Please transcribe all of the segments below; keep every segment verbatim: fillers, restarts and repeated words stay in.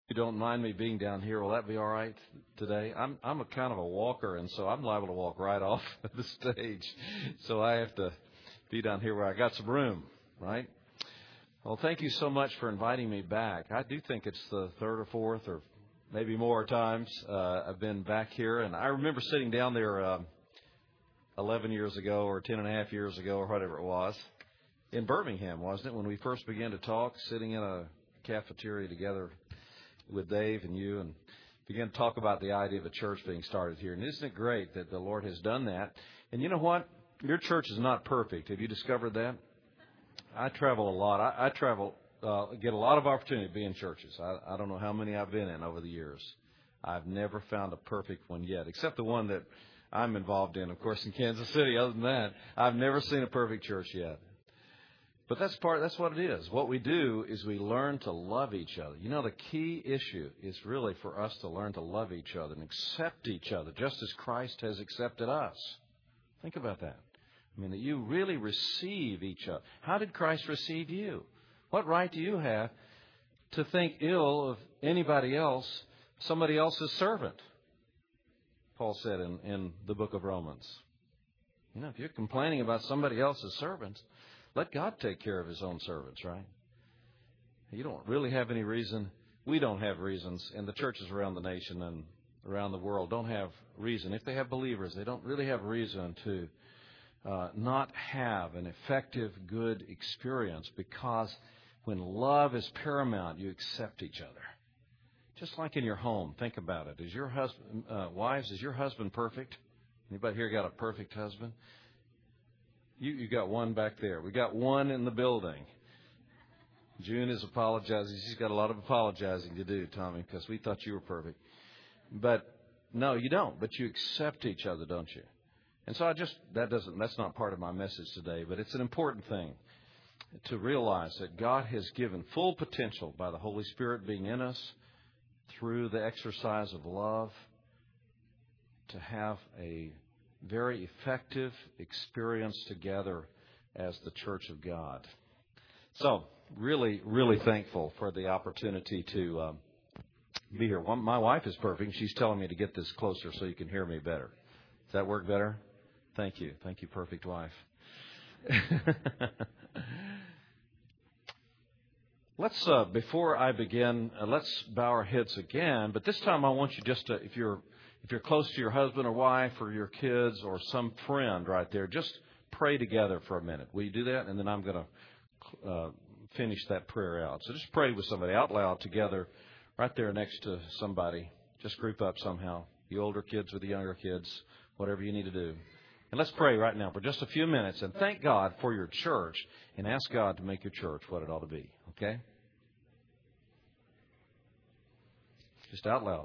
you don't mind me being down here, will that be all right today? I'm I'm a kind of a walker, and so I'm liable to walk right off the stage. So I have to be down here where I got some room, right? Well, thank you so much for inviting me back. I do think it's the third or fourth or maybe more times uh, I've been back here. And I remember sitting down there uh, eleven years ago or ten and a half years ago or whatever it was in Birmingham, wasn't it, when we first began to talk, sitting in a cafeteria together with Dave and you, and began to talk about the idea of a church being started here. And isn't it great that the Lord has done that? And you know what? Your church is not perfect. Have you discovered that? I travel a lot. I, I travel, uh, get a lot of opportunity to be in churches. I, I don't know how many I've been in over the years. I've never found a perfect one yet, except the one that I'm involved in, of course, in Kansas City. Other than that, I've never seen a perfect church yet. But that's part. That's what it is. What we do is we learn to love each other. You know, the key issue is really for us to learn to love each other and accept each other, just as Christ has accepted us. Think about that. I mean, that you really receive each other. How did Christ receive you? What right do you have to think ill of anybody else, somebody else's servant? Paul said in, in the book of Romans. You know, if you're complaining about somebody else's servants, let God take care of His own servants, right? You don't really have any reason. We don't have reasons, and the churches around the nation and around the world don't have reason. If they have believers, they don't really have reason to uh, not have an effective, good experience, because when love is paramount, you accept each other. Just like in your home, think about it. Is your husband, uh, wives, is your husband perfect? Anybody here got a perfect husband? You, you got one back there. We got one in the building. June is apologizing. She's got a lot of apologizing to do, Tommy, because we thought you were perfect. But no, you don't. But you accept each other, don't you? And so I just, that doesn't, that's not part of my message today, but it's an important thing to realize that God has given full potential by the Holy Spirit being in us through the exercise of love to have a very effective experience together as the Church of God. So, really, really thankful for the opportunity to um, be here. Well, my wife is perfect. She's telling me to get this closer so you can hear me better. Does that work better? Thank you. Thank you, perfect wife. Let's, uh, before I begin, uh, let's bow our heads again. But this time I want you just to, if you're If you're close to your husband or wife or your kids or some friend right there, just pray together for a minute. Will you do that? And then I'm going to uh, finish that prayer out. So just pray with somebody out loud together right there next to somebody. Just group up somehow. The older kids with the younger kids, whatever you need to do. And let's pray right now for just a few minutes and thank God for your church and ask God to make your church what it ought to be. Okay? Just out loud.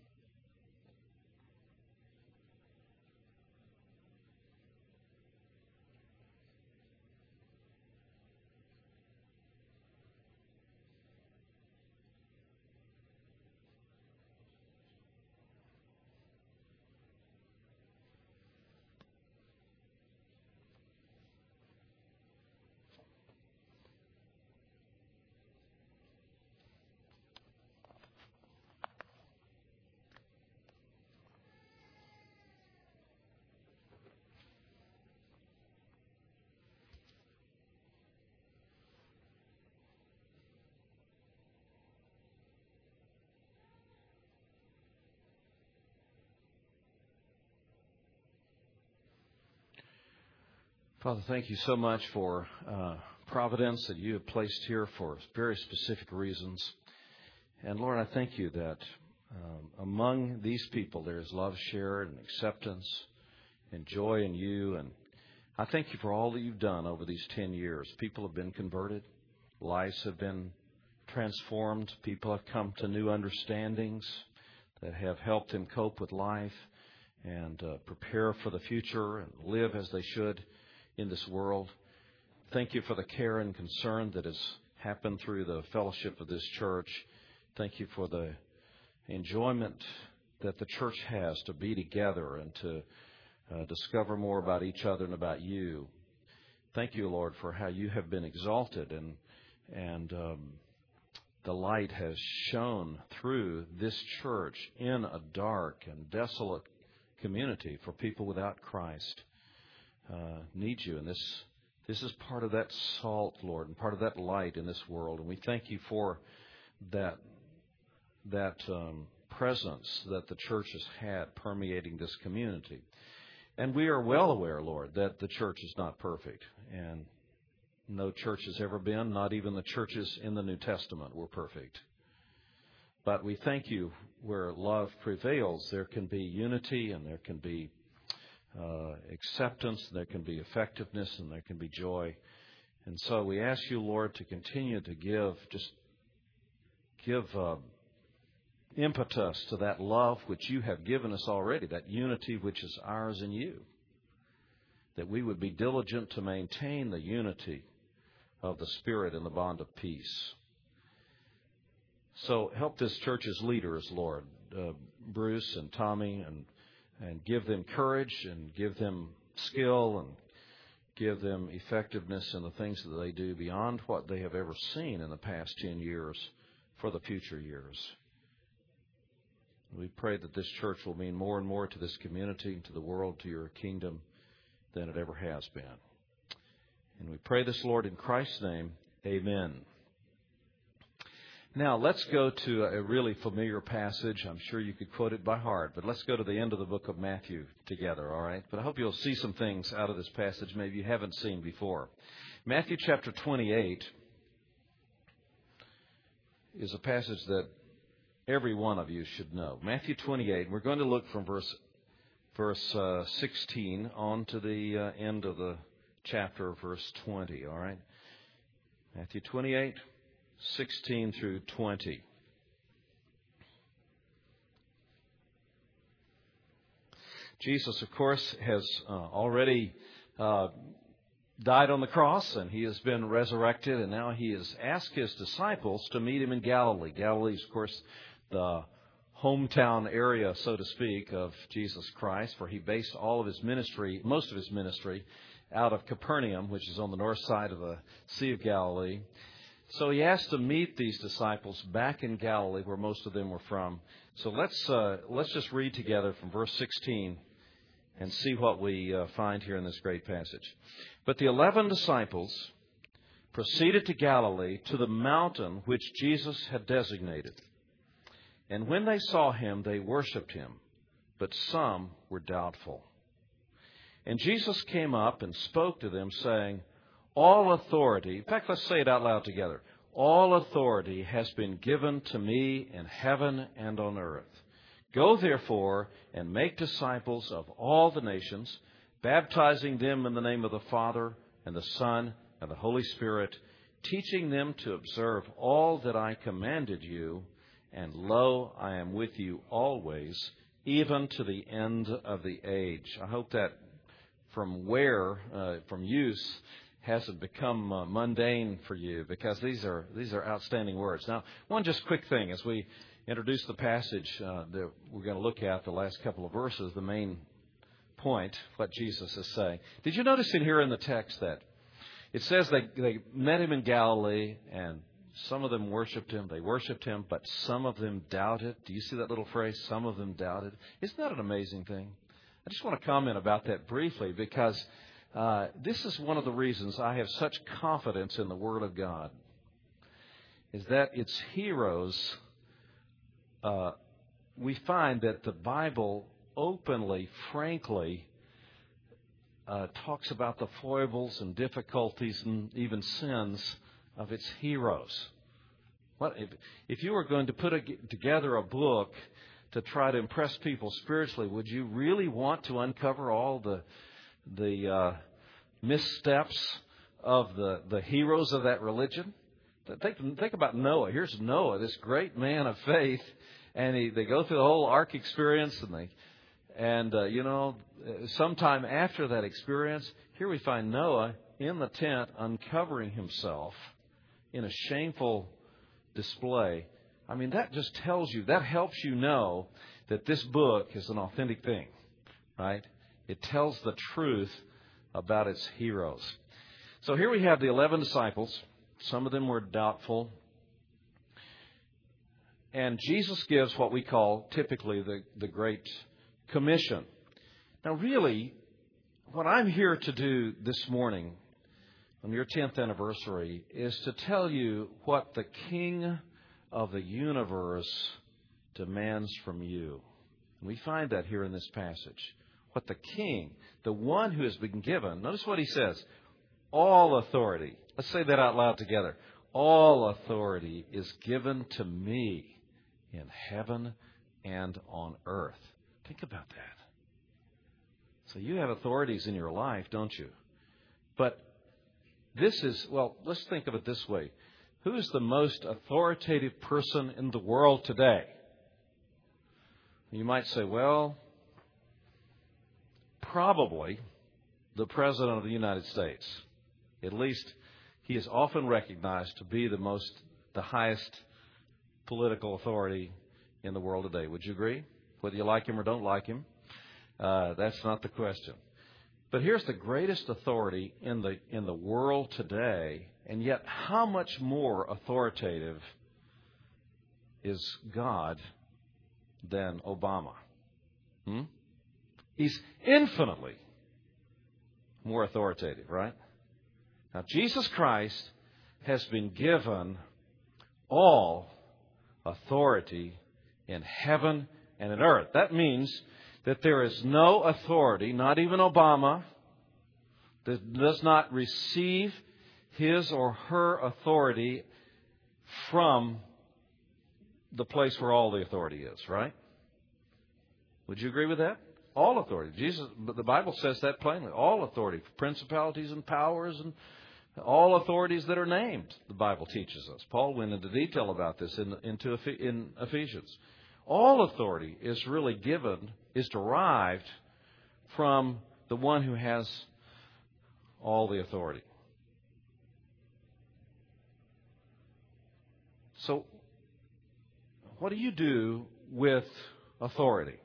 Father, thank you so much for uh, providence that you have placed here for very specific reasons. And Lord, I thank you that um, among these people there is love shared and acceptance and joy in you. And I thank you for all that you've done over these ten years. People have been converted. Lives have been transformed. People have come to new understandings that have helped them cope with life and uh, prepare for the future and live as they should in this world. Thank you for the care and concern that has happened through the fellowship of this church. Thank you for the enjoyment that the church has to be together and to uh, discover more about each other and about you. Thank you, Lord, for how you have been exalted and and um, the light has shone through this church in a dark and desolate community for people without Christ uh, need you. And this this is part of that salt, Lord, and part of that light in this world. And we thank you for that that um, presence that the church has had permeating this community. And we are well aware, Lord, that the church is not perfect. And no church has ever been, not even the churches in the New Testament were perfect. But we thank you where love prevails, there can be unity and there can be uh, acceptance, and there can be effectiveness, and there can be joy. And so we ask you, Lord, to continue to give, just give uh, impetus to that love which you have given us already, that unity which is ours in you, that we would be diligent to maintain the unity of the Spirit in the bond of peace. So help this church's leaders, Lord, uh, Bruce and Tommy, and and give them courage and give them skill and give them effectiveness in the things that they do beyond what they have ever seen in the past ten years for the future years. We pray that this church will mean more and more to this community, to the world, to your kingdom than it ever has been. And we pray this, Lord, in Christ's name. Amen. Now, let's go to a really familiar passage. I'm sure you could quote it by heart, but let's go to the end of the book of Matthew together, all right? But I hope you'll see some things out of this passage maybe you haven't seen before. Matthew chapter twenty-eight is a passage that every one of you should know. Matthew twenty-eight, we're going to look from verse verse uh, sixteen on to the uh, end of the chapter, verse twenty, all right? Matthew twenty-eight, sixteen through twenty. Jesus, of course, has uh, already uh, died on the cross, and he has been resurrected, and now he has asked his disciples to meet him in Galilee. Galilee is, of course, the hometown area, so to speak, of Jesus Christ, for he based all of his ministry, most of his ministry, out of Capernaum, which is on the north side of the Sea of Galilee. So he asked to meet these disciples back in Galilee, where most of them were from. So let's uh, let's just read together from verse sixteen and see what we uh, find here in this great passage. But the eleven disciples proceeded to Galilee, to the mountain which Jesus had designated. And when they saw him, they worshipped him, but some were doubtful. And Jesus came up and spoke to them, saying, all authority, in fact, let's say it out loud together. All authority has been given to me in heaven and on earth. Go therefore and make disciples of all the nations, baptizing them in the name of the Father and the Son and the Holy Spirit, teaching them to observe all that I commanded you. And lo, I am with you always, even to the end of the age. I hope that from where, uh, from use, hasn't become uh, mundane for you, because these are these are outstanding words. Now, one just quick thing as we introduce the passage uh, that we're going to look at, the last couple of verses, the main point, what Jesus is saying. Did you notice in here in the text that it says they, they met him in Galilee, and some of them worshipped him, they worshipped him, but some of them doubted. Do you see that little phrase, some of them doubted? Isn't that an amazing thing? I just want to comment about that briefly, because Uh, this is one of the reasons I have such confidence in the Word of God, is that its heroes, uh, we find that the Bible openly, frankly, uh, talks about the foibles and difficulties and even sins of its heroes. What if, if you were going to put a, together a book to try to impress people spiritually, would you really want to uncover all the the uh, missteps of the, the heroes of that religion? Think, think about Noah. Here's Noah, this great man of faith, and he, they go through the whole ark experience, and they, and uh, you know, sometime after that experience, here we find Noah in the tent uncovering himself in a shameful display. I mean, that just tells you, that helps you know that this book is an authentic thing, right? It tells the truth about its heroes. So here we have the eleven disciples. Some of them were doubtful. And Jesus gives what we call typically the, the Great Commission. Now, really, what I'm here to do this morning on your tenth anniversary is to tell you what the King of the universe demands from you. And we find that here in this passage. What the King, the one who has been given, notice what he says, all authority. Let's say that out loud together. All authority is given to me in heaven and on earth. Think about that. So you have authorities in your life, don't you? But this is, well, let's think of it this way. Who is the most authoritative person in the world today? You might say, well, probably the President of the United States. At least he is often recognized to be the most, the highest political authority in the world today. Would you agree? Whether you like him or don't like him, uh, that's not the question. But here's the greatest authority in the in the world today, and yet how much more authoritative is God than Obama? Hmm? He's infinitely more authoritative, right? Now, Jesus Christ has been given all authority in heaven and in earth. That means that there is no authority, not even Obama, that does not receive his or her authority from the place where all the authority is, right? Would you agree with that? All authority. Jesus, but the Bible says that plainly. All authority, principalities and powers and all authorities that are named, the Bible teaches us. Paul went into detail about this in, into, in Ephesians. All authority is really given, is derived from the one who has all the authority. So, what do you do with authority?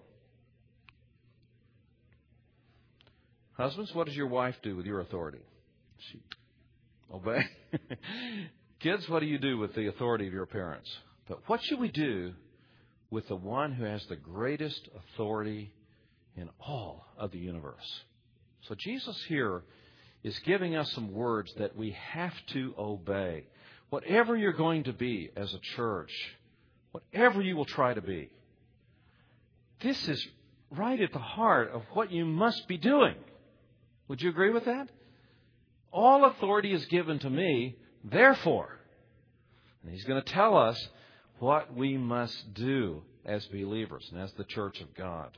Husbands, what does your wife do with your authority? She obey. Kids, what do you do with the authority of your parents? But what should we do with the one who has the greatest authority in all of the universe? So Jesus here is giving us some words that we have to obey. Whatever you're going to be as a church, whatever you will try to be, this is right at the heart of what you must be doing. Would you agree with that? All authority is given to me, therefore. And he's going to tell us what we must do as believers and as the church of God.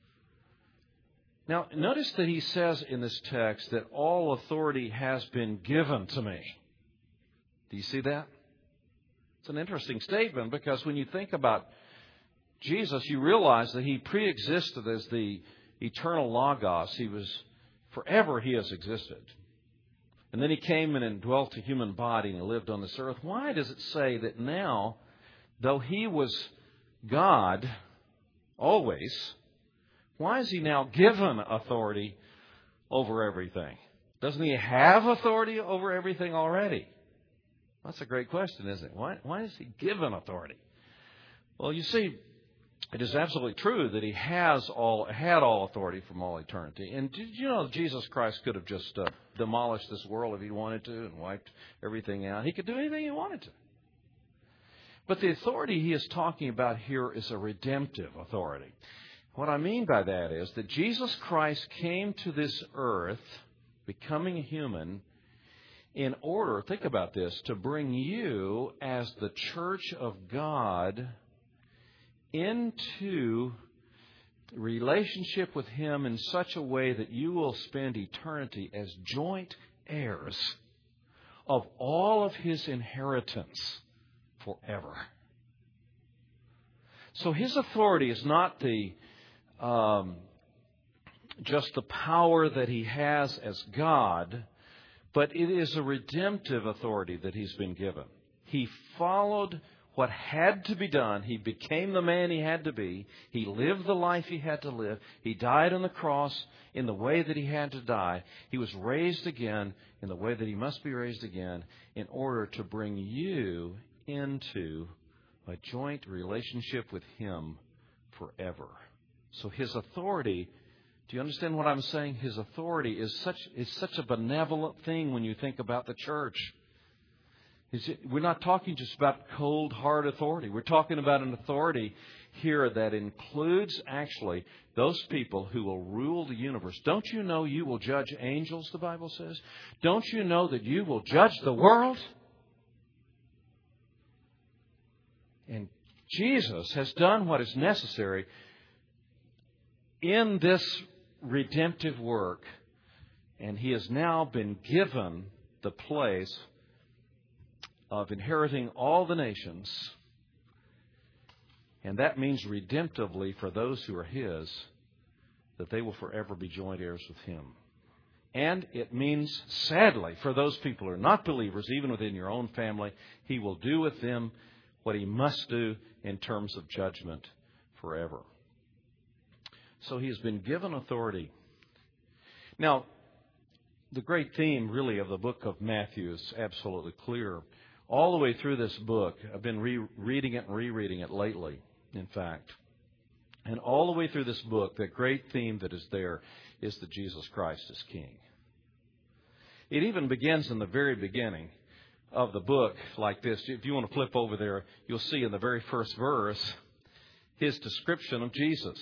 Now, notice that he says in this text that all authority has been given to me. Do you see that? It's an interesting statement because when you think about Jesus, you realize that he pre-existed as the eternal Logos. He was forever he has existed. And then he came and indwelt a human body and he lived on this earth. Why does it say that now, though he was God always, why is he now given authority over everything? Doesn't he have authority over everything already? That's a great question, isn't it? Why, why is he given authority? Well, you see, it is absolutely true that he has all had all authority from all eternity. And did you know Jesus Christ could have just uh, demolished this world if he wanted to and wiped everything out? He could do anything he wanted to. But the authority he is talking about here is a redemptive authority. What I mean by that is that Jesus Christ came to this earth, becoming a human, in order, think about this, to bring you as the church of God into relationship with him in such a way that you will spend eternity as joint heirs of all of his inheritance forever. So his authority is not the um, just the power that he has as God, but it is a redemptive authority that he's been given. He followed what had to be done. He became the man he had to be. He lived the life he had to live. He died on the cross in the way that he had to die. He was raised again in the way that he must be raised again in order to bring you into a joint relationship with Him forever. So His authority, do you understand what I'm saying? His authority is such is such a benevolent thing when you think about the church. We're not talking just about cold, hard authority. We're talking about an authority here that includes actually those people who will rule the universe. Don't you know you will judge angels, the Bible says? Don't you know that you will judge the world? And Jesus has done what is necessary in this redemptive work, and He has now been given the place of inheriting all the nations, and that means redemptively for those who are His, that they will forever be joint heirs with Him. And it means, sadly, for those people who are not believers, even within your own family, He will do with them what He must do in terms of judgment forever. So He has been given authority. Now, the great theme, really, of the book of Matthew is absolutely clear. All the way through this book, I've been re-reading it and rereading it lately, in fact. And all the way through this book, the great theme that is there is that Jesus Christ is King. It even begins in the very beginning of the book like this. If you want to flip over there, you'll see in the very first verse His description of Jesus.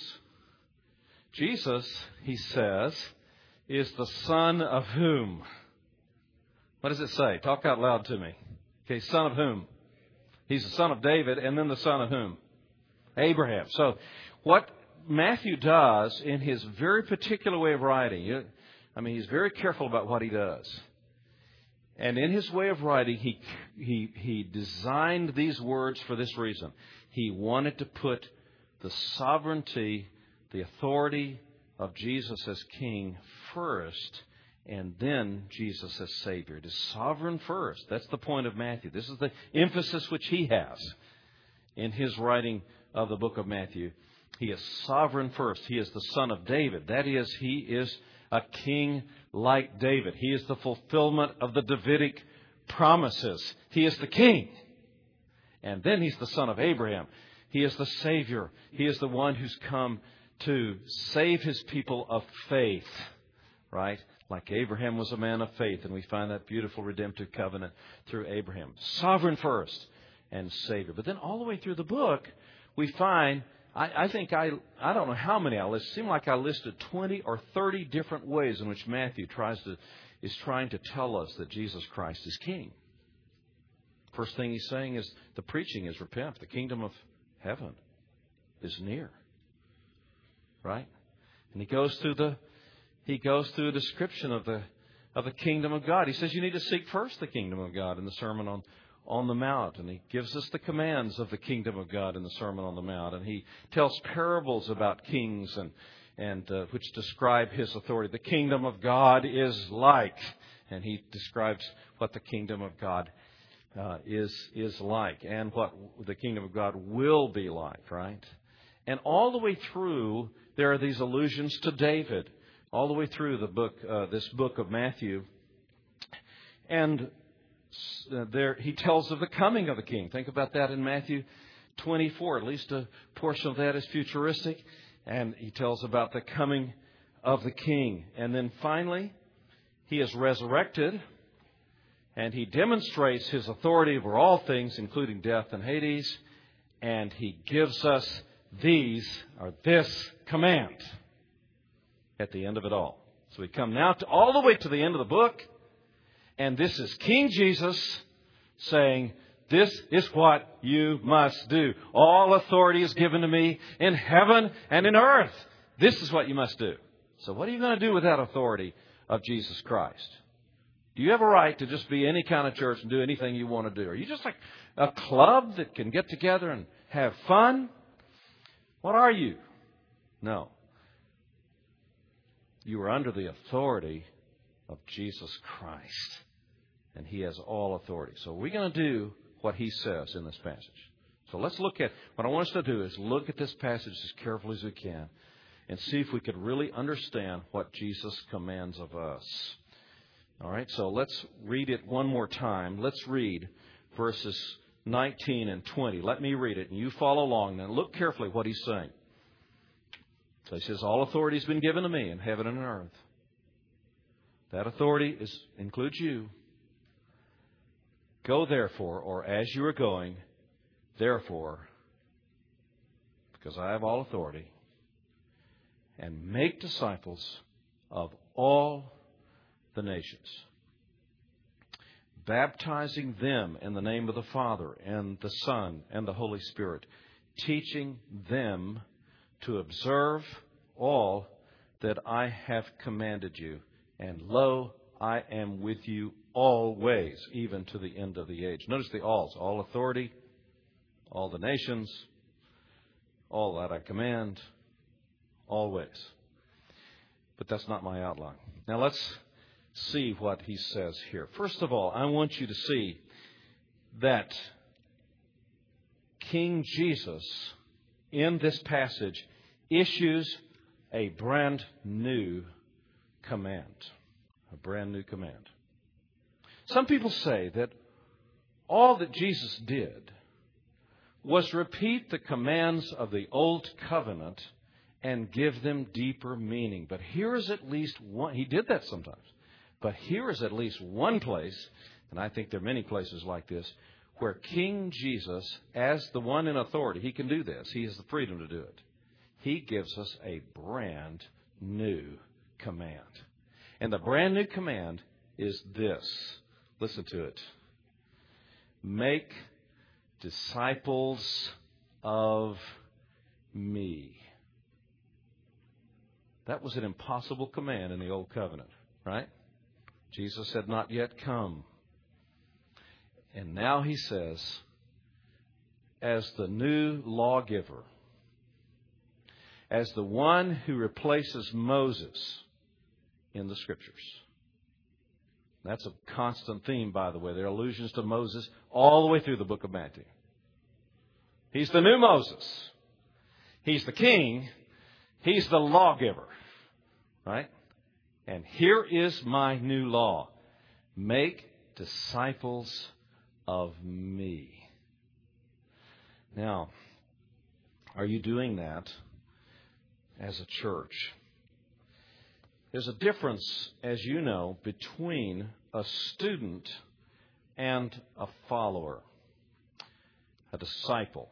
Jesus, He says, is the Son of whom? What does it say? Talk out loud to me. Okay, son of whom? He's the son of David, and then the son of whom? Abraham. So what Matthew does in his very particular way of writing, I mean, he's very careful about what he does. And in his way of writing, he he he designed these words for this reason. He wanted to put the sovereignty, the authority of Jesus as King first, and then Jesus as Savior. It is sovereign first. That's the point of Matthew. This is the emphasis which he has in his writing of the book of Matthew. He is sovereign first. He is the son of David. That is, he is a king like David. He is the fulfillment of the Davidic promises. He is the king. And then he's the son of Abraham. He is the Savior. He is the one who's come to save His people of faith, right? Like Abraham was a man of faith, and we find that beautiful redemptive covenant through Abraham. Sovereign first and Savior. But then all the way through the book, we find, I, I think I I don't know how many I listed. It seemed like I listed twenty or thirty different ways in which Matthew tries to is trying to tell us that Jesus Christ is King. First thing he's saying is the preaching is repent. The kingdom of heaven is near. Right? And he goes through the He goes through a description of the of the kingdom of God. He says you need to seek first the kingdom of God in the Sermon on, on the Mount. And he gives us the commands of the kingdom of God in the Sermon on the Mount. And he tells parables about kings and and uh, which describe His authority. The kingdom of God is like. And he describes what the kingdom of God uh, is is like and what the kingdom of God will be like, right? And all the way through, there are these allusions to David. All the way through the book, uh, this book of Matthew. And uh, there he tells of the coming of the King. Think about that in Matthew twenty-four. At least a portion of that is futuristic. And he tells about the coming of the King. And then finally, He is resurrected. And He demonstrates His authority over all things, including death and Hades. And He gives us these, or this command at the end of it all. So we come now to all the way to the end of the book. And this is King Jesus saying, this is what you must do. All authority is given to me in heaven and in earth. This is what you must do. So what are you going to do with that authority of Jesus Christ? Do you have a right to just be any kind of church and do anything you want to do? Are you just like a club that can get together and have fun? What are you? No. You are under the authority of Jesus Christ. And He has all authority. So we're going to do what He says in this passage. So let's look at, what I want us to do is look at this passage as carefully as we can and see if we could really understand what Jesus commands of us. All right, so let's read it one more time. Let's read verses nineteen and twenty. Let me read it, and you follow along. Now, look carefully what he's saying. So he says, all authority has been given to me in heaven and on earth. That authority is, includes you. Go therefore, or as you are going, therefore, because I have all authority, and make disciples of all the nations, baptizing them in the name of the Father and the Son and the Holy Spirit, teaching them to observe all that I have commanded you. And lo, I am with you always, even to the end of the age. Notice the alls. All authority, all the nations, all that I command, always. But that's not my outline. Now let's see what he says here. First of all, I want you to see that King Jesus, in this passage, issues a brand new command. A brand new command. Some people say that all that Jesus did was repeat the commands of the Old Covenant and give them deeper meaning. But here is at least one, he did that sometimes, but here is at least one place, and I think there are many places like this, where King Jesus, as the one in authority, he can do this. He has the freedom to do it. He gives us a brand new command. And the brand new command is this. Listen to it. Make disciples of me. That was an impossible command in the Old Covenant, right? Jesus had not yet come. And now he says, as the new lawgiver, as the one who replaces Moses in the Scriptures. That's a constant theme, by the way. There are allusions to Moses all the way through the book of Matthew. He's the new Moses. He's the king. He's the lawgiver. Right? And here is my new law. Make disciples of me. Now, are you doing that as a church? There's a difference, as you know, between a student and a follower, a disciple.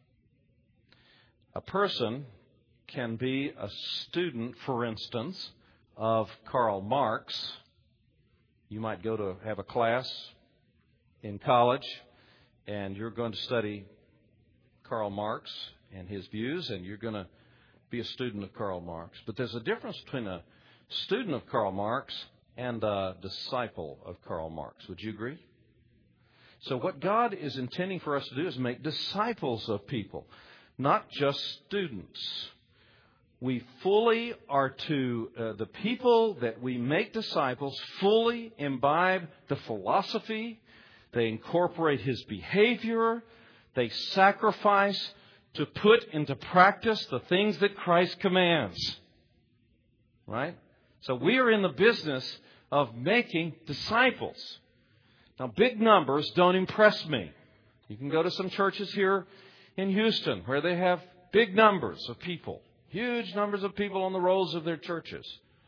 A person can be a student, for instance, of Karl Marx. You might go to have a class in college, and you're going to study Karl Marx and his views, and you're going to be a student of Karl Marx. But there's a difference between a student of Karl Marx and a disciple of Karl Marx. Would you agree? So what God is intending for us to do is make disciples of people, not just students. We fully are to, uh, the people that we make disciples fully imbibe the philosophy. They incorporate his behavior. They sacrifice to put into practice the things that Christ commands. Right? So we are in the business of making disciples. Now, big numbers don't impress me. You can go to some churches here in Houston where they have big numbers of people, huge numbers of people on the rolls of their churches.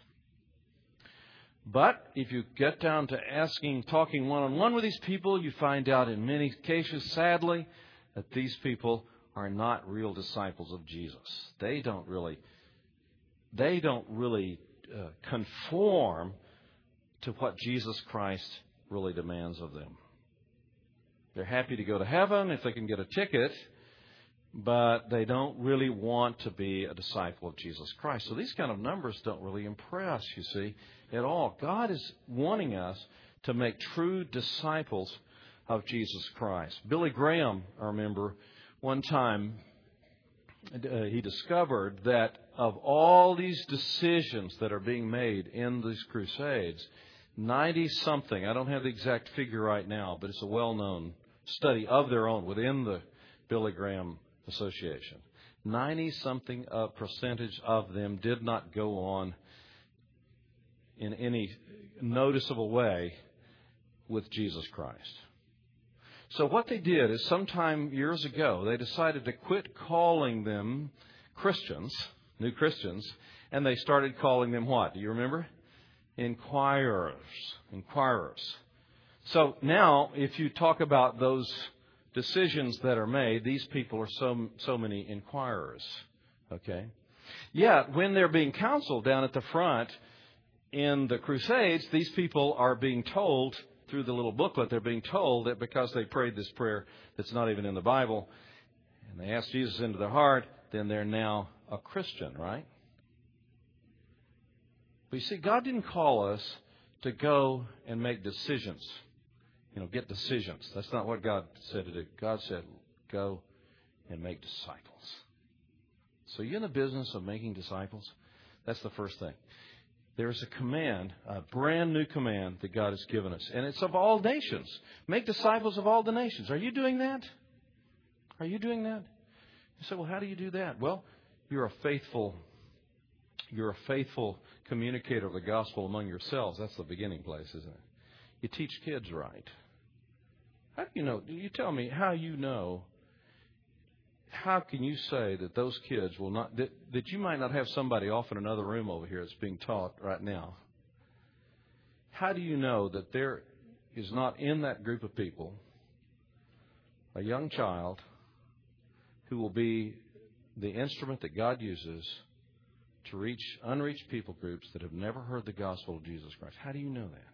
But if you get down to asking, talking one-on-one with these people, you find out in many cases, sadly, that these people are not real disciples of Jesus. They don't really, they don't really uh, conform to what Jesus Christ really demands of them. They're happy to go to heaven if they can get a ticket, but they don't really want to be a disciple of Jesus Christ. So these kind of numbers don't really impress, you see, at all. God is wanting us to make true disciples of Jesus Christ. Billy Graham, I remember, one time uh, he discovered that of all these decisions that are being made in these crusades, ninety-something, I don't have the exact figure right now, but it's a well-known study of their own within the Billy Graham Association. ninety-something uh, percentage of them did not go on in any noticeable way with Jesus Christ. So what they did is sometime years ago, they decided to quit calling them Christians, new Christians, and they started calling them what? Do you remember? Inquirers. Inquirers. So now, if you talk about those decisions that are made, these people are so so many inquirers. Okay? Yet, when they're being counseled down at the front in the Crusades, these people are being told, through the little booklet, they're being told that because they prayed this prayer that's not even in the Bible, and they asked Jesus into their heart, then they're now a Christian, right? But you see, God didn't call us to go and make decisions. You know, get decisions. That's not what God said to do. God said, go and make disciples. So you're in the business of making disciples? That's the first thing. There's a command, a brand new command that God has given us. And it's of all nations. Make disciples of all the nations. Are you doing that? Are you doing that? You say, well, how do you do that? Well, you're a faithful, you're a faithful communicator of the gospel among yourselves. That's the beginning place, isn't it? You teach kids right. How do you know? You tell me how you know. How can you say that those kids will not, that, that you might not have somebody off in another room over here that's being taught right now? How do you know that there is not in that group of people a young child who will be the instrument that God uses to reach unreached people groups that have never heard the gospel of Jesus Christ? How do you know that?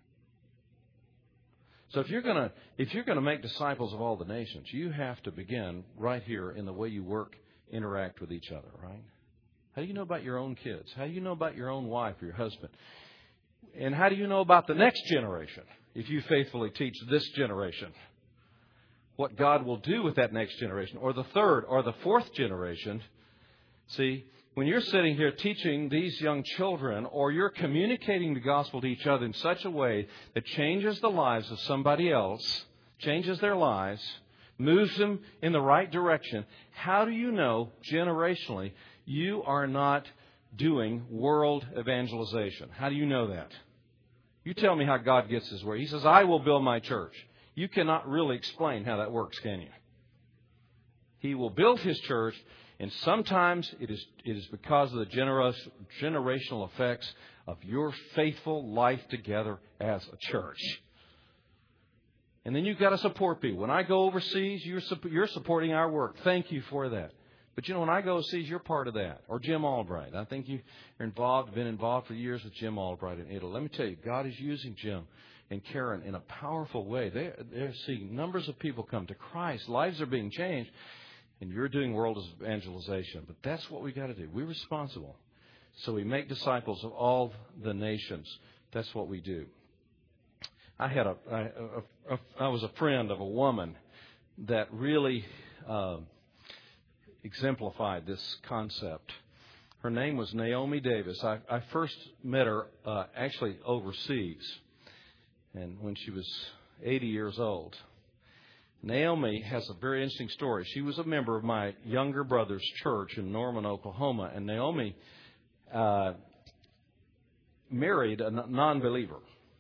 So if you're going to if you're going to make disciples of all the nations, you have to begin right here in the way you work, interact with each other, right? How do you know about your own kids? How do you know about your own wife or your husband? And how do you know about the next generation if you faithfully teach this generation what God will do with that next generation, or the third or the fourth generation? See, when you're sitting here teaching these young children, or you're communicating the gospel to each other in such a way that changes the lives of somebody else, changes their lives, moves them in the right direction, how do you know generationally you are not doing world evangelization? How do you know that? You tell me how God gets His word. He says, I will build my church. You cannot really explain how that works, can you? He will build His church. And sometimes it is it is because of the generous, generational effects of your faithful life together as a church. And then you've got to support people. When I go overseas, you're, you're supporting our work. Thank you for that. But, you know, when I go overseas, you're part of that. Or Jim Albright. I think you're involved, been involved for years with Jim Albright in Italy. Let me tell you, God is using Jim and Karen in a powerful way. They're, they're seeing numbers of people come to Christ. Lives are being changed. And you're doing world evangelization. But that's what we got to do. We're responsible. So we make disciples of all the nations. That's what we do. I had a, I, a, a I was a friend of a woman that really uh, exemplified this concept. Her name was Naomi Davis. I, I first met her uh, actually overseas, and when she was eighty years old. Naomi has a very interesting story. She was a member of my younger brother's church in Norman, Oklahoma, and Naomi uh, married a non-believer.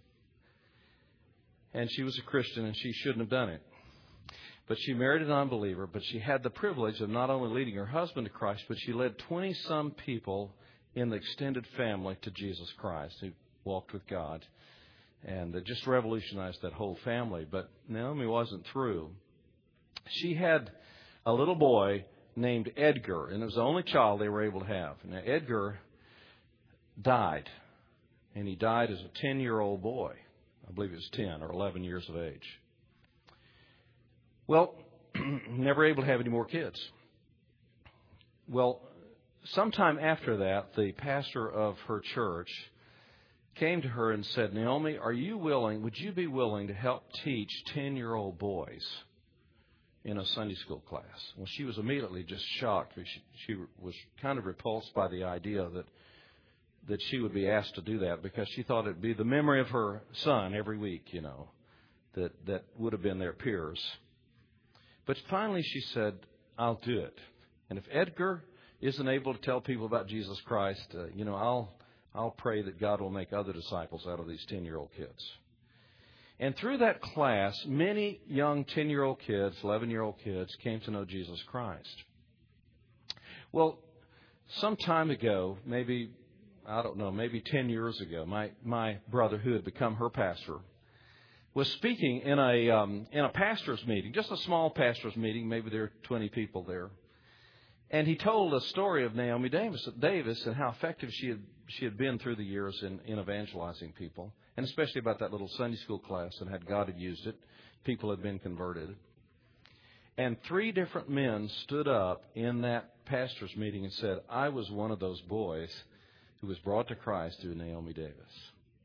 And she was a Christian, and she shouldn't have done it. But she married a non-believer, but she had the privilege of not only leading her husband to Christ, but she led twenty-some people in the extended family to Jesus Christ who walked with God. And it just revolutionized that whole family. But Naomi wasn't through. She had a little boy named Edgar, and it was the only child they were able to have. Now, Edgar died, and he died as a ten-year-old boy. I believe he was ten or eleven years of age. Well, never able to have any more kids. Well, sometime after that, the pastor of her church came to her and said, Naomi, are you willing, would you be willing to help teach ten-year-old boys in a Sunday school class? Well, she was immediately just shocked. She, she was kind of repulsed by the idea that that she would be asked to do that, because she thought it would be the memory of her son every week, you know, that, that would have been their peers. But finally she said, I'll do it. And if Edgar isn't able to tell people about Jesus Christ, uh, you know, I'll I'll pray that God will make other disciples out of these ten-year-old kids. And through that class, many young ten-year-old kids, eleven-year-old kids came to know Jesus Christ. Well, some time ago, maybe, I don't know, maybe ten years ago, my, my brother, who had become her pastor, was speaking in a um, in a pastor's meeting, just a small pastor's meeting. Maybe there are twenty people there. And he told a story of Naomi Davis, Davis and how effective she had she had been through the years in, in evangelizing people, and especially about that little Sunday school class and how God had used it. People had been converted. And three different men stood up in that pastor's meeting and said, I was one of those boys who was brought to Christ through Naomi Davis.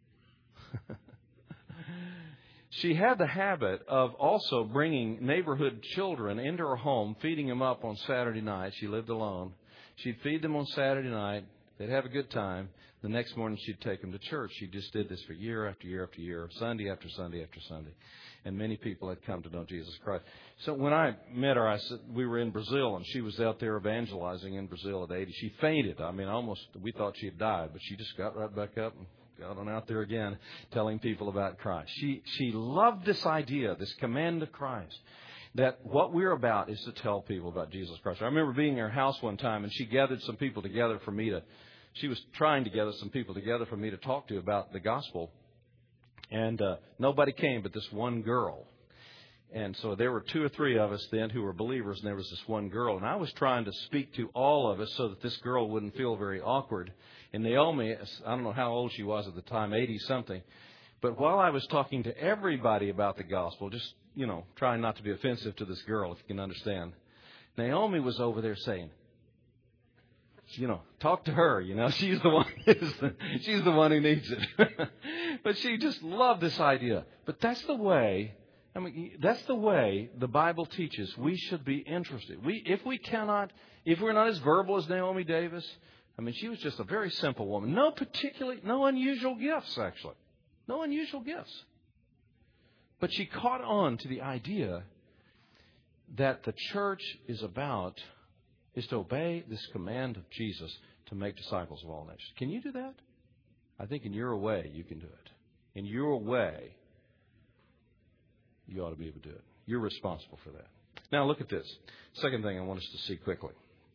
She had the habit of also bringing neighborhood children into her home, feeding them up on Saturday night. She lived alone. She'd feed them on Saturday night. They'd have a good time. The next morning she'd take them to church. She just did this for year after year after year, Sunday after Sunday after Sunday. And many people had come to know Jesus Christ. So when I met her, I said we were in Brazil, and she was out there evangelizing in Brazil at eighty. She fainted. I mean, almost we thought she had died, but she just got right back up and got on out there again, telling people about Christ. She she loved this idea, this command of Christ, that what we're about is to tell people about Jesus Christ. I remember being in her house one time, and she gathered some people together for me to, she was trying to gather some people together for me to talk to about the gospel. And uh, nobody came but this one girl. And so there were two or three of us then who were believers, and there was this one girl. And I was trying to speak to all of us so that this girl wouldn't feel very awkward. And Naomi, I don't know how old she was at the time, eighty-something. But while I was talking to everybody about the gospel, just, you know, trying not to be offensive to this girl, if you can understand, Naomi was over there saying, you know, talk to her, you know, she's the one, she's the one who needs it. But she just loved this idea. But that's the way, I mean, that's the way the Bible teaches we should be interested. We, if we cannot, if we're not as verbal as Naomi Davis, I mean, she was just a very simple woman. No particularly, no unusual gifts, actually. No unusual gifts. But she caught on to the idea that the church is about, is to obey this command of Jesus to make disciples of all nations. Can you do that? I think in your way you can do it. In your way, you ought to be able to do it. You're responsible for that. Now look at this. Second thing I want us to see quickly.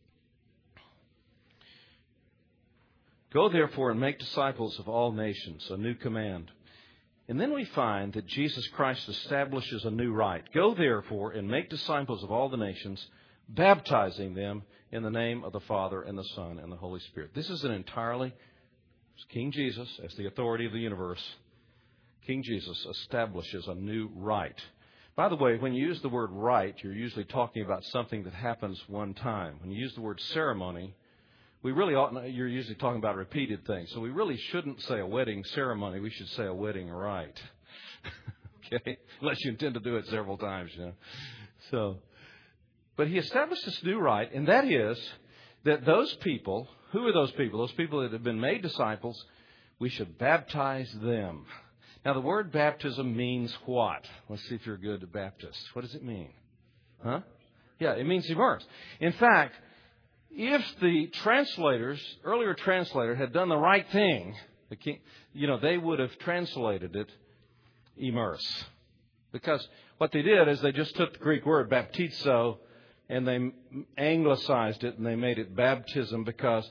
Go therefore and make disciples of all nations, a new command. And then we find that Jesus Christ establishes a new right. Go therefore and make disciples of all the nations, baptizing them in the name of the Father and the Son and the Holy Spirit. This is an entirely, King Jesus, as the authority of the universe, King Jesus establishes a new right. By the way, when you use the word rite, you're usually talking about something that happens one time. When you use the word ceremony, we really ought not, you're usually talking about repeated things. So we really shouldn't say a wedding ceremony. We should say a wedding rite. Okay? Unless you intend to do it several times, you know. So, but he established this new right, and that is that those people, who are those people? Those people that have been made disciples, we should baptize them. Now, the word baptism means what? Let's see if you're a good Baptist. What does it mean? Huh? Yeah, it means immerse. In fact, if the translators, earlier translator, had done the right thing, the king, you know, they would have translated it immerse. Because what they did is they just took the Greek word baptizo and they anglicized it and they made it baptism, because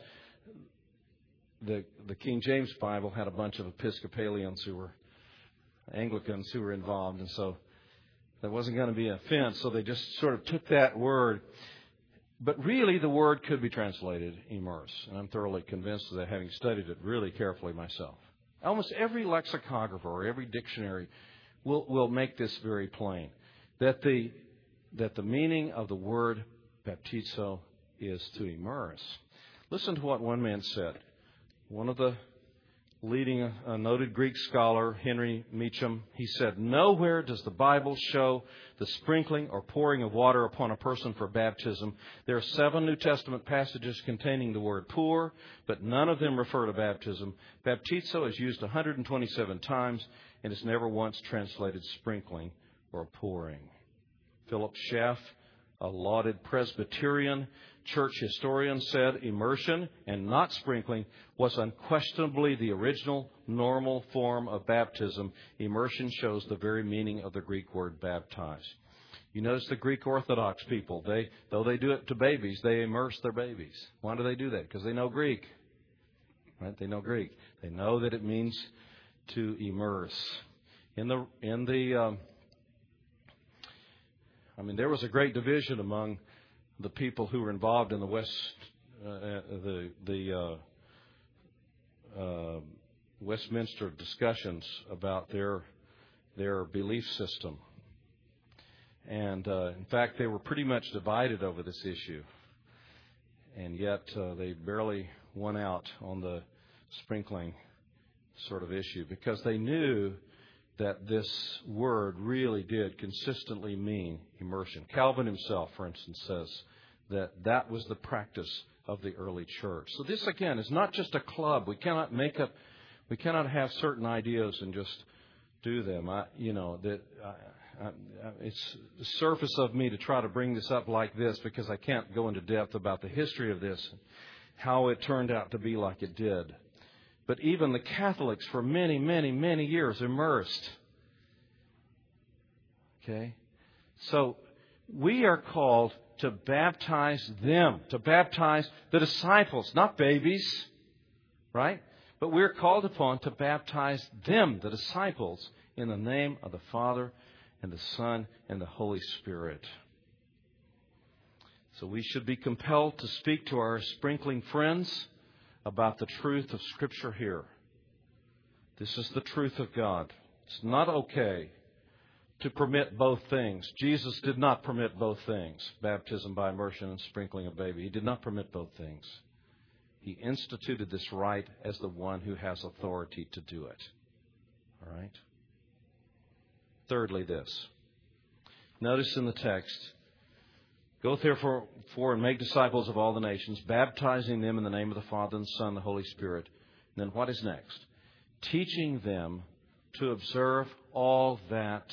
the the King James Bible had a bunch of Episcopalians who were Anglicans who were involved, and so there wasn't going to be an offense, so they just sort of took that word. But really, the word could be translated immerse, and I'm thoroughly convinced of that, having studied it really carefully myself. Almost every lexicographer or every dictionary will will make this very plain, that the that the meaning of the word baptizo is to immerse. Listen to what one man said. One of the leading a noted Greek scholar, Henry Meacham, he said, "Nowhere does the Bible show the sprinkling or pouring of water upon a person for baptism. There are seven New Testament passages containing the word pour, but none of them refer to baptism. Baptizo is used one hundred twenty-seven times and is never once translated sprinkling or pouring." Philip Schaff, a lauded Presbyterian, church historians said immersion and not sprinkling was unquestionably the original normal form of baptism. Immersion shows the very meaning of the Greek word baptize. You notice the Greek Orthodox people, they though they do it to babies, they immerse their babies. Why do they do that? Because they know Greek. Right? They know Greek. They know that it means to immerse. In the in the um, I mean, there was a great division among the people who were involved in the West, uh, the the uh, uh, Westminster discussions about their their belief system, and uh, in fact, they were pretty much divided over this issue, and yet uh, they barely won out on the sprinkling sort of issue because they knew that this word really did consistently mean immersion. Calvin himself, for instance, says that that was the practice of the early church. So this, again, is not just a club. We cannot make up, we cannot have certain ideas and just do them. I, you know, that I, I, it's the surface of me to try to bring this up like this because I can't go into depth about the history of this, how it turned out to be like it did. But even the Catholics for many, many, many years immersed. Okay? So we are called to baptize them, to baptize the disciples, not babies, right? But we're called upon to baptize them, the disciples, in the name of the Father and the Son and the Holy Spirit. So we should be compelled to speak to our sprinkling friends about the truth of Scripture here. This is the truth of God. It's not okay to permit both things. Jesus did not permit both things, baptism by immersion and sprinkling a baby. He did not permit both things. He instituted this rite as the one who has authority to do it. All right? Thirdly, this. Notice in the text, go therefore and make disciples of all the nations, baptizing them in the name of the Father and the Son and the Holy Spirit. And then what is next? Teaching them to observe all that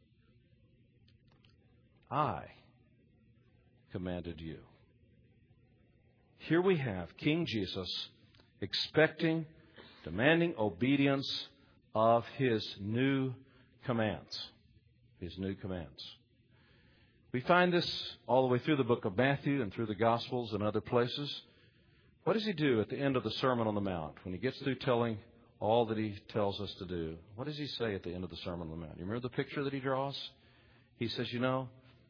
I commanded you. Here we have King Jesus expecting, demanding obedience of His new commands. His new commands. We find this all the way through the book of Matthew and through the Gospels and other places. What does He do at the end of the Sermon on the Mount? When He gets through telling all that He tells us to do, what does He say at the end of the Sermon on the Mount? You remember the picture that He draws? He says, you know,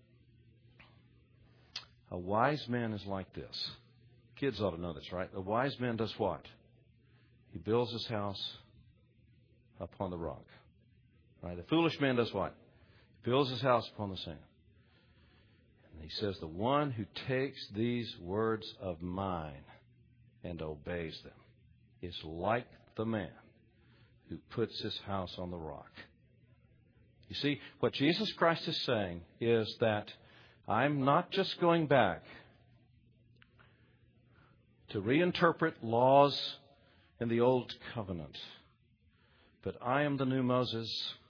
a wise man is like this. Kids ought to know this, right? A wise man does what? He builds his house upon the rock. Right? A foolish man does what? He builds his house upon the sand. He says, the one who takes these words of mine and obeys them is like the man who puts his house on the rock. You see, what Jesus Christ is saying is that I'm not just going back to reinterpret laws in the Old Covenant, but I am the new Moses.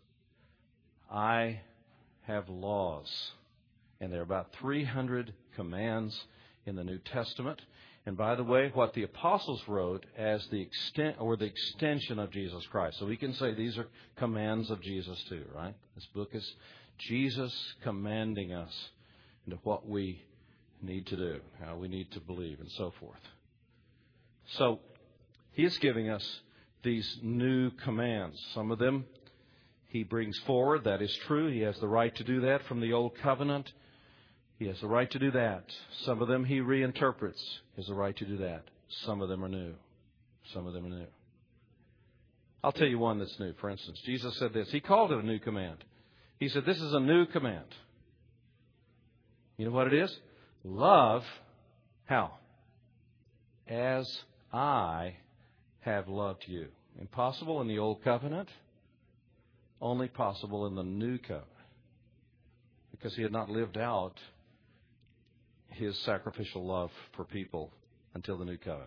I have laws. And there are about three hundred commands in the New Testament. And by the way, what the apostles wrote as the extent or the extension of Jesus Christ. So we can say these are commands of Jesus too, right? This book is Jesus commanding us into what we need to do, how we need to believe, and so forth. So He is giving us these new commands. Some of them He brings forward. That is true. He has the right to do that from the Old Covenant. He has the right to do that. Some of them He reinterprets. He has the right to do that. Some of them are new. Some of them are new. I'll tell you one that's new. For instance, Jesus said this. He called it a new command. He said, this is a new command. You know what it is? Love, how? As I have loved you. Impossible in the Old Covenant. Only possible in the New Covenant. Because He had not lived out His sacrificial love for people until the New Covenant.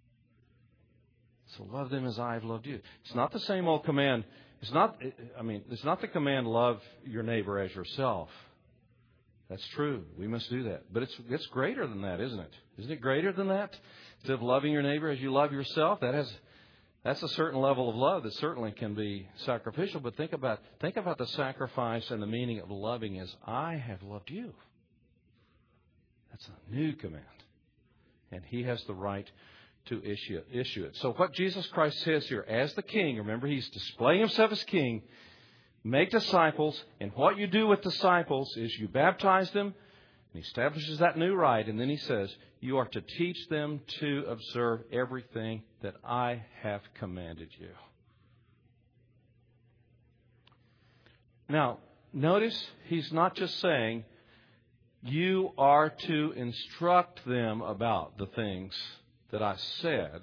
So love them as I have loved you. It's not the same old command. It's not, I mean, it's not the command, love your neighbor as yourself. That's true. We must do that. But it's it's greater than that, isn't it? Isn't it greater than that? Instead of loving your neighbor as you love yourself, that has that's a certain level of love that certainly can be sacrificial. But think about think about the sacrifice and the meaning of loving as I have loved you. That's a new command. And He has the right to issue it, issue it. So what Jesus Christ says here, as the King, remember He's displaying Himself as King, make disciples, and what you do with disciples is you baptize them, and He establishes that new right, and then He says, you are to teach them to observe everything that I have commanded you. Now, notice He's not just saying, you are to instruct them about the things that I said.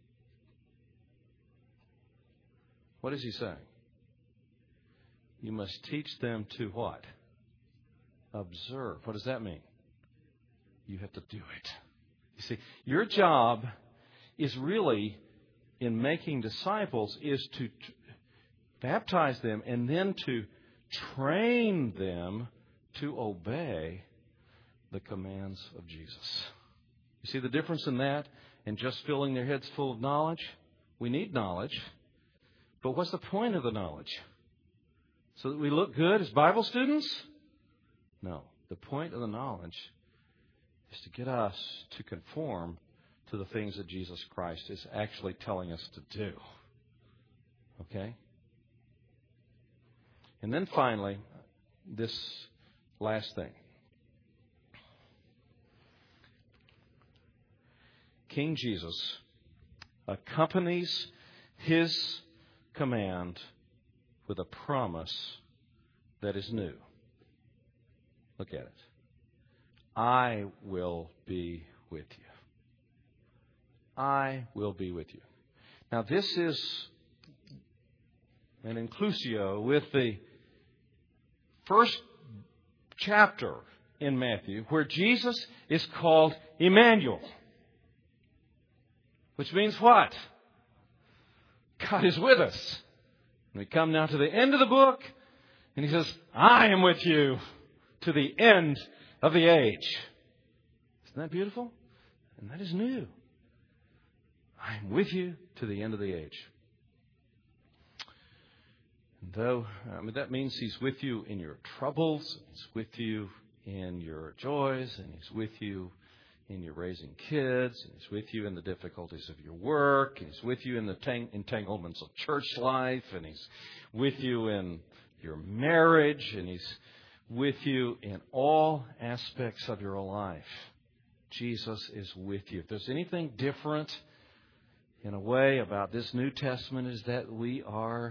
What is He saying? You must teach them to what? Observe. What does that mean? You have to do it. You see, your job is really, in making disciples, is to t- baptize them and then to train them to obey the commands of Jesus. You see the difference in that and just filling their heads full of knowledge? We need knowledge. But what's the point of the knowledge? So that we look good as Bible students? No. The point of the knowledge is to get us to conform to the things that Jesus Christ is actually telling us to do. Okay? And then finally, this last thing. King Jesus accompanies His command with a promise that is new. Look at it. I will be with you. I will be with you. Now this is an inclusio with the first chapter in Matthew where Jesus is called Emmanuel. Which means what? God is with us. And we come now to the end of the book, and He says, I am with you to the end of the age. Isn't that beautiful? And that is new. I am with you to the end of the age. And though, I mean, that means He's with you in your troubles, He's with you in your joys, and He's with you in your raising kids, and He's with you in the difficulties of your work, and He's with you in the tang- entanglements of church life, and He's with you in your marriage, and He's with you in all aspects of your life. Jesus is with you. If there's anything different in a way about this New Testament is that we are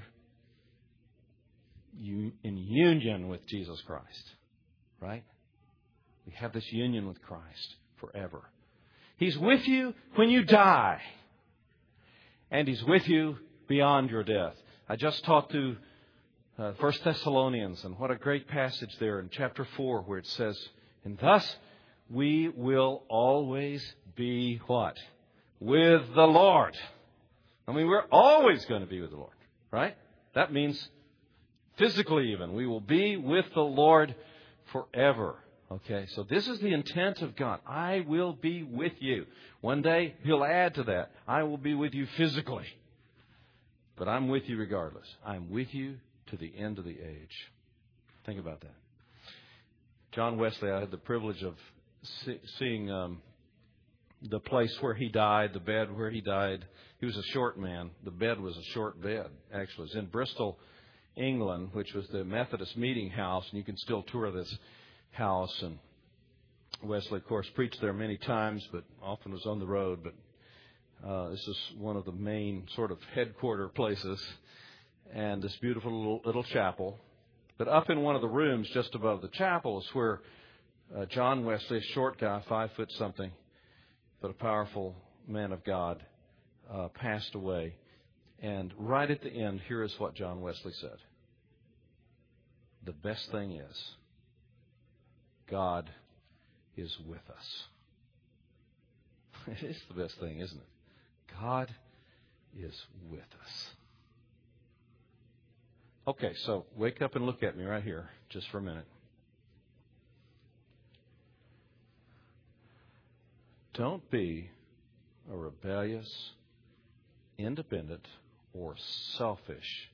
in union with Jesus Christ, right? We have this union with Christ forever. He's with you when you die. And He's with you beyond your death. I just talked to uh, First Thessalonians, and what a great passage there in chapter four where it says, and thus we will always be what? With the Lord. I mean, we're always going to be with the Lord, right? That means physically even. We will be with the Lord forever. Okay, so this is the intent of God. I will be with you. One day, He'll add to that. I will be with you physically. But I'm with you regardless. I'm with you to the end of the age. Think about that. John Wesley, I had the privilege of see, seeing um, the place where he died, the bed where he died. He was a short man. The bed was a short bed, actually. It was in Bristol, England, which was the Methodist meeting house. And you can still tour this house, and Wesley, of course, preached there many times, but often was on the road. But uh, this is one of the main sort of headquarter places, and this beautiful little, little chapel. But up in one of the rooms just above the chapel is where uh, John Wesley, a short guy, five foot something, but a powerful man of God, uh, passed away. And right at the end, here is what John Wesley said. The best thing is, God is with us. It is the best thing, isn't it? God is with us. Okay, so wake up and look at me right here just for a minute. Don't be a rebellious, independent, or selfish,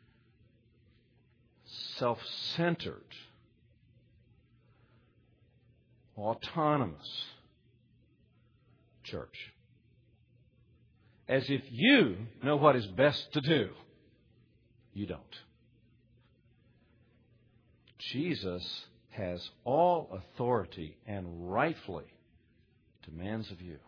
self-centered, autonomous church. As if you know what is best to do. You don't. Jesus has all authority and rightfully demands of you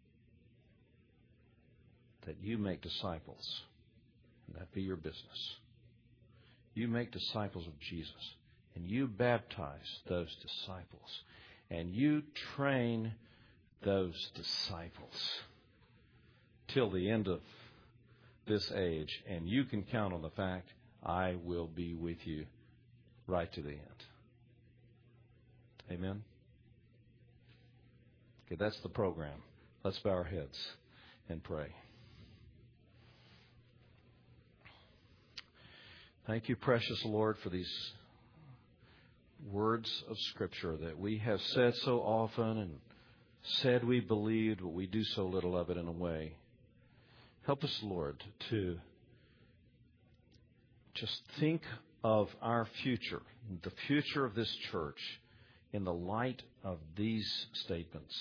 that you make disciples, and that be your business. You make disciples of Jesus, and you baptize those disciples, and you train those disciples till the end of this age, and you can count on the fact I will be with you right to the end. Amen? Okay, that's the program. Let's bow our heads and pray. Thank you, precious Lord, for these words of Scripture that we have said so often and said we believed, but we do so little of it in a way. Help us, Lord, to just think of our future, the future of this church, in the light of these statements.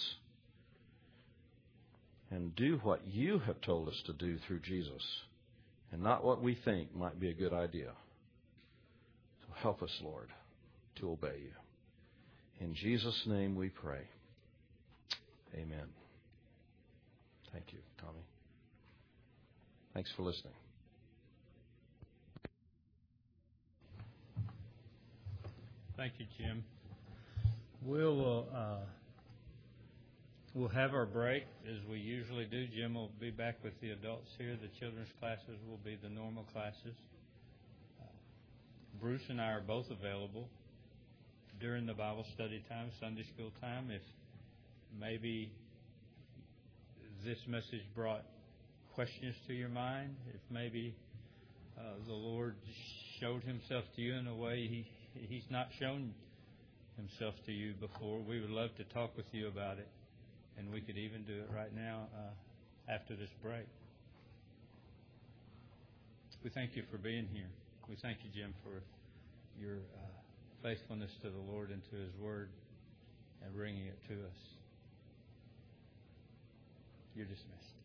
And do what you have told us to do through Jesus, and not what we think might be a good idea. So help us, Lord, to obey you. In Jesus' name we pray. Amen. Thank you, Tommy. Thanks for listening. Thank you, Jim. We'll uh, we'll have our break as we usually do. Jim will be back with the adults here. The children's classes will be the normal classes. Uh, Bruce and I are both available during the Bible study time, Sunday school time. If maybe this message brought questions to your mind, if maybe uh, the Lord showed Himself to you in a way He He's not shown Himself to you before, we would love to talk with you about it. And we could even do it right now uh, after this break. We thank you for being here. We thank you, Jim, for your uh, faithfulness to the Lord and to His Word and bringing it to us. You're dismissed.